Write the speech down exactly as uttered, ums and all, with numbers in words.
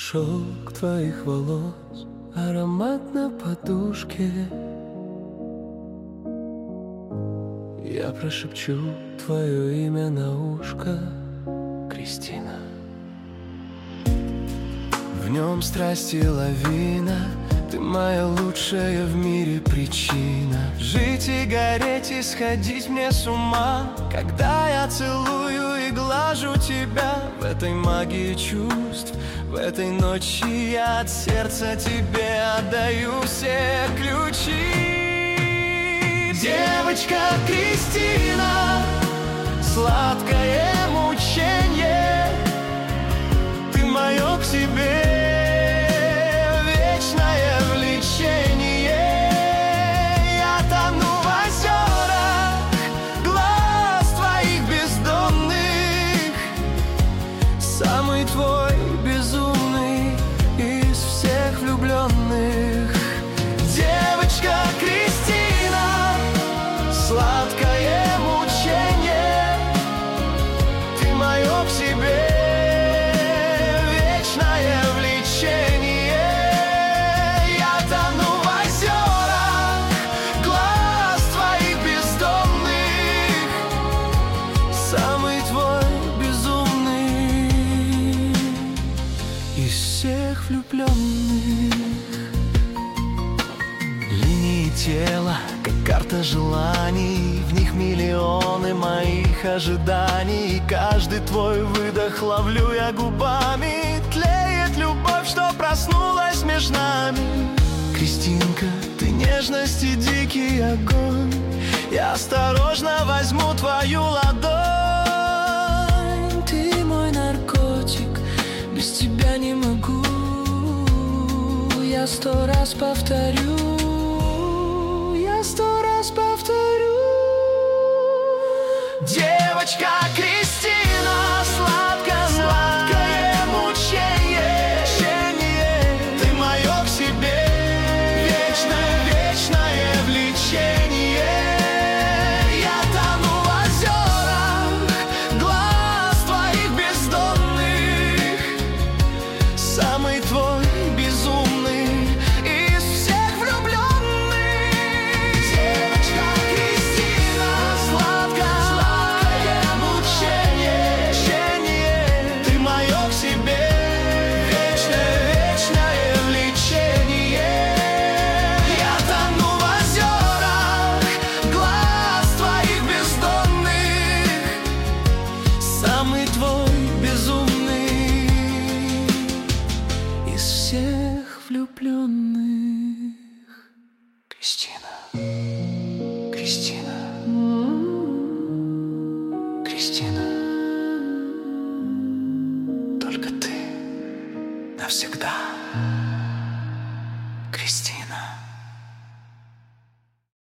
Шелк твоих волос, аромат на подушке. Я прошепчу твое имя на ушко, Кристина. В нем страсти лавина, ты моя лучшая в мире причина. Жить и гореть, и сходить мне с ума, когда я целую и глажу тебя. В этой магии чувств, в этой ночи я от сердца тебе отдаю все ключи. Девочка Кристина, сладкое мучение, ты мое к себе вечное влечение. Я тону в озерах глаз твоих бездонных, самый твой безумный из всех влюбленных. Девочка Кристина, сладкое мучение, ты мое к себе вечное влечение. Я тону в озерах глаз твоих бездонных, самый твой безумный из всех влюбленных. Линии тела, как карта желаний, в них миллионы моих ожиданий. И каждый твой выдох ловлю я губами. Тлеет любовь, что проснулась между нами. Кристинка, ты нежность и дикий огонь. Я осторожно возьму твою ладонь. Ты мой наркотик, без тебя не могу. Я сто раз повторю, я сто раз повторю. Девочка Кристина, сладкое, сладкое мучение, ты мое к себе вечное, вечное влечение. Я тону в озерах глаз твоих бездонных, самый твой безумный из всех влюбленных. Девочка Кристина, сладкое, сладкое мучение, ты мое к себе вечное, вечное влечение. Я тону в озерах глаз твоих бездонных, самый твой безумный из всех влюбленных. Кристина, Кристина, Кристина, только ты навсегда, Кристина.